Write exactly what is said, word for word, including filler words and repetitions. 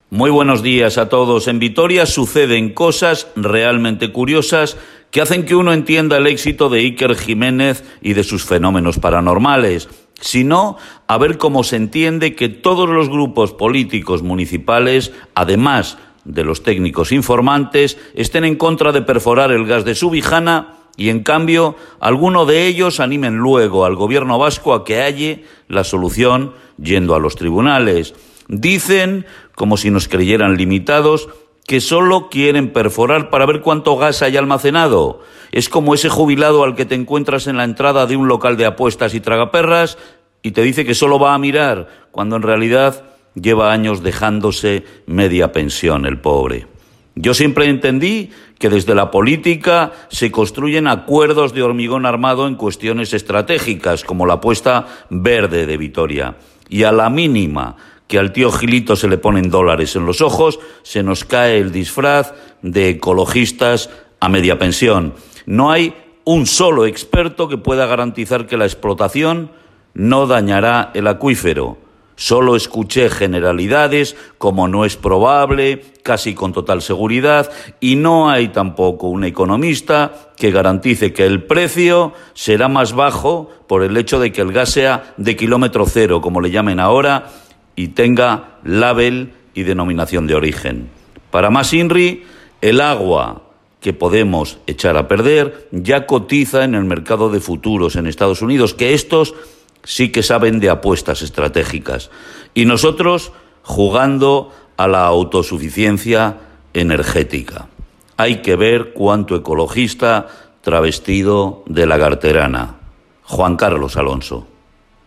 Muy buenos días a todos. En Vitoria suceden cosas realmente curiosas que hacen que uno entienda el éxito de Iker Jiménez y de sus fenómenos paranormales. Si no, a ver cómo se entiende que todos los grupos políticos municipales, además de los técnicos informantes, estén en contra de perforar el gas de Subijana y, en cambio, alguno de ellos animen luego al gobierno vasco a que halle la solución yendo a los tribunales. Dicen, como si nos creyeran limitados, que solo quieren perforar para ver cuánto gas hay almacenado. Es como ese jubilado al que te encuentras en la entrada de un local de apuestas y tragaperras y te dice que solo va a mirar, cuando en realidad lleva años dejándose media pensión el pobre. Yo siempre entendí que desde la política se construyen acuerdos de hormigón armado en cuestiones estratégicas, como la apuesta verde de Vitoria. Y a la mínima que al tío Gilito se le ponen dólares en los ojos, se nos cae el disfraz de ecologistas a media pensión. No hay un solo experto que pueda garantizar que la explotación no dañará el acuífero. Solo escuché generalidades como no es probable, casi con total seguridad, y no hay tampoco un economista que garantice que el precio será más bajo por el hecho de que el gas sea de kilómetro cero, como le llamen ahora, y tenga label y denominación de origen. Para más INRI, el agua que podemos echar a perder ya cotiza en el mercado de futuros en Estados Unidos, que estos sí que saben de apuestas estratégicas. Y nosotros jugando a la autosuficiencia energética. Hay que ver cuánto ecologista travestido de lagarterana. Juan Carlos Alonso.